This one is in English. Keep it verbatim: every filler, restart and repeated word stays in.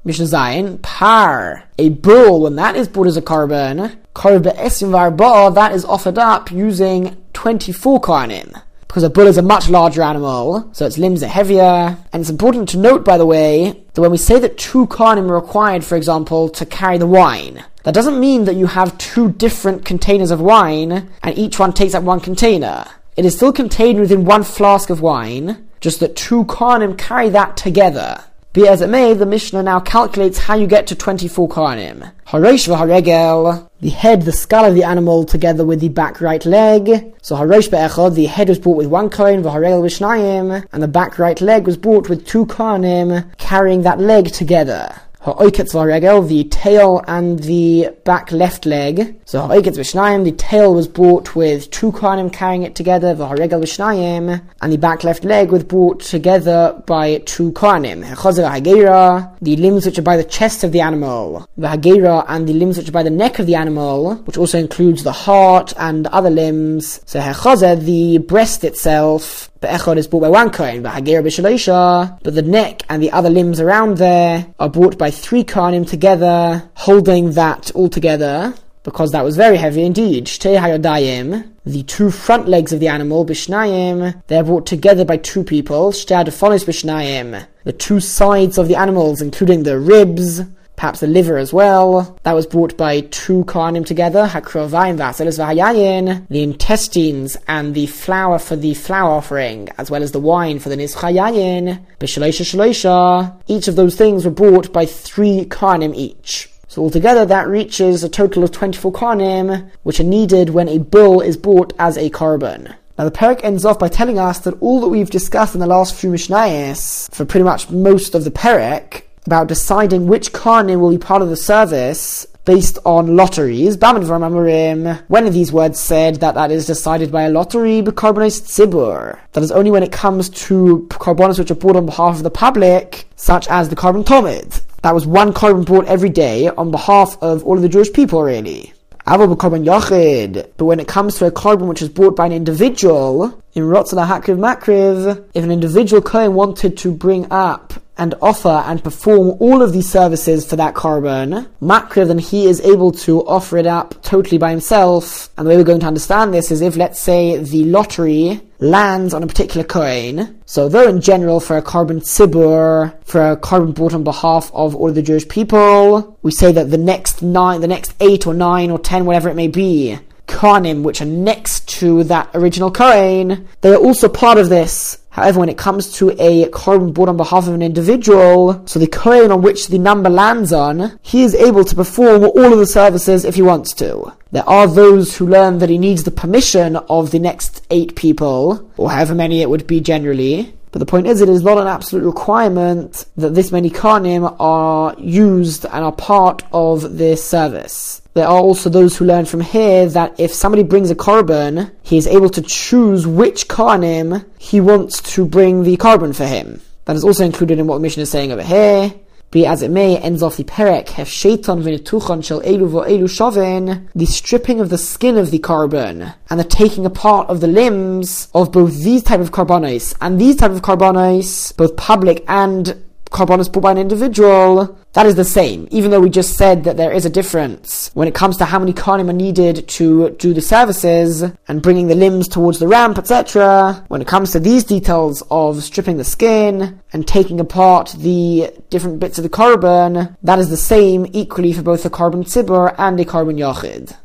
Mishnah Zayin, par, a bull, when that is brought as a korban, korban be'esrim v'arba, that is offered up using twenty-four kohanim. Because a bull is a much larger animal, so its limbs are heavier. And it's important to note, by the way, that when we say that two kohanim are required, for example, to carry the wine, that doesn't mean that you have two different containers of wine, and each one takes up one container. It is still contained within one flask of wine, just that two kohanim carry that together. Be as it may, the Mishnah now calculates how you get to twenty-four kohanim. Harosh v'haregel, the head, the skull of the animal, together with the back right leg. So harosh be'echad, the head was brought with one kohen, v'haregel v'shnayim, and the back right leg was brought with two kohanim, carrying that leg together. Ha'oiketz v'haregel, the tail and the back left leg. So ha'oiketz v'shnayim, the tail was brought with two kohanim carrying it together, v'haregel v'shnayim, and the back left leg was brought together by two kohanim. Ha'chazer v'hageira, the limbs which are by the chest of the animal, v'hageira, and the limbs which are by the neck of the animal, which also includes the heart and other limbs. So ha'chazer, the breast itself, Be'echad is brought by one kohen, v'hageira b'shaloisha, but the neck and the other limbs around there are brought by three kohanim together, holding that all together, because that was very heavy indeed. Shtei hayodayim, the two front legs of the animal, b'shnayim, they are brought together by two people. Shtei hadephonos b'shnayim, the two sides of the animals, including the ribs, perhaps the liver as well, that was brought by two kohanim together. Hakrovayim v'aseles v'hayayin, the intestines and the flour for the flour offering, as well as the wine for the nizchayayin, b'shaloisha shaloisha, each of those things were brought by three kohanim each. So altogether that reaches a total of twenty-four kohanim, which are needed when a bull is brought as a korban. Now the parak ends off by telling us that all that we've discussed in the last few mishnayos, for pretty much most of the parak, about deciding which kohanim will be part of the service based on lotteries. When are these words said that that is decided by a lottery? B'korbanos tzibur. That is only when it comes to korbanos which are brought on behalf of the public, such as the korban tomid. That was one korban brought every day on behalf of all of the Jewish people, really. But when it comes to a korban which is brought by an individual, in Rotzah Hakriv Makriv, if an individual kohen wanted to bring up and offer and perform all of these services for that korban, makriv, then he is able to offer it up totally by himself. And the way we're going to understand this is if, let's say, the lottery lands on a particular kohen, so though in general for a korban tzibur, for a korban brought on behalf of all of the Jewish people, we say that the next nine, the next eight or nine or ten, whatever it may be, kohanim which are next to that original kohen, they are also part of this. However, when it comes to a korban brought on behalf of an individual, so the kohen on which the number lands on, he is able to perform all of the services if he wants to. There are those who learn that he needs the permission of the next eight people, or however many it would be generally. But the point is, it is not an absolute requirement that this many kohanim are used and are part of this service. There are also those who learn from here that if somebody brings a korban, he is able to choose which kohanim he wants to bring the korban for him. That is also included in what the Mishnah is saying over here. Be as it may, ends off the perek, hef sheitan v'netuchan shel elu v'elu shavin, the stripping of the skin of the korban, and the taking apart of the limbs of both these type of korbanos, and these type of korbanos, both public and korbanos brought by an individual, that is the same, even though we just said that there is a difference when it comes to how many kohanim are needed to do the services and bringing the limbs towards the ramp, et cetera. When it comes to these details of stripping the skin and taking apart the different bits of the korban, that is the same equally for both a korban tzibur and a korban yachid.